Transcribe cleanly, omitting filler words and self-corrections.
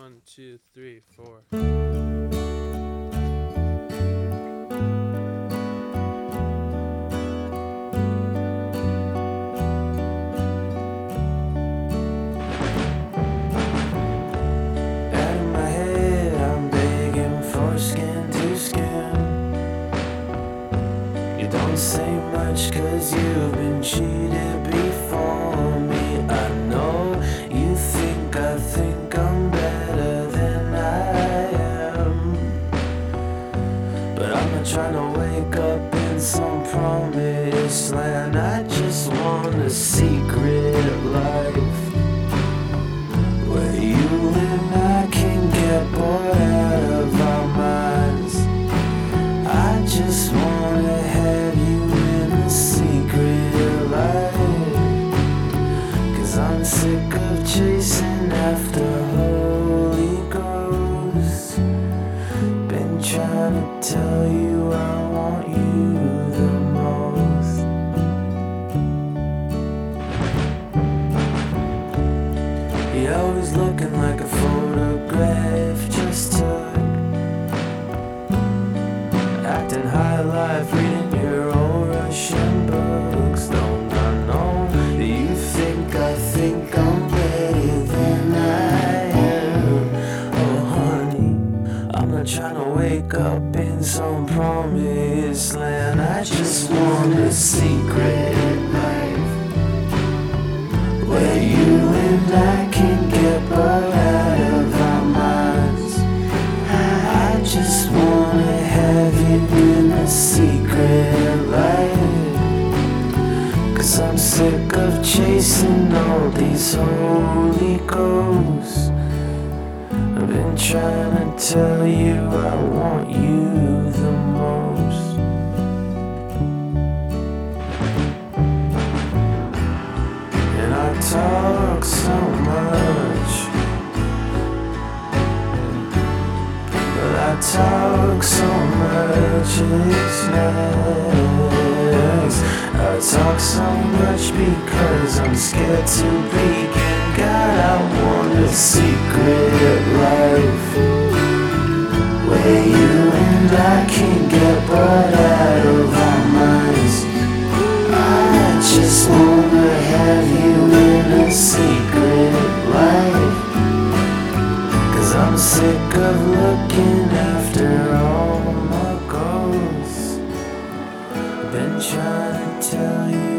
1, 2, 3, 4. Out of my head, I'm begging for skin to skin. You don't say much 'cause you've been cheated before me. I know you think I'm better than I am, but I'm not trying to wake up in some promised land. I just want a secret life where you and I can get bored out of our minds. I just wanna have you in a secret life, 'cause I'm sick of chasing after Holy Ghost. Been trying to tell you I want you the most. You're always looking like a photograph just took, acting high life, reading your old Russian books. Don't I know that you think I'm better than I am? Oh honey, I'm not trying to wake up in some promised land. I just want a secret life where you and I can get bored out of our minds. I just wanna have you in a secret life, 'cause I'm sick of chasing all these holy ghosts. I've been trying to tell you I want you the most. And I talk so much, but I talk so much, it's nice. I talk so much because I'm scared to begin. God, I want a secret life where you and I can get bored out of our minds. I just wanna have you in a secret life, 'cause I'm sick of looking after all my ghosts. Been trying to tell you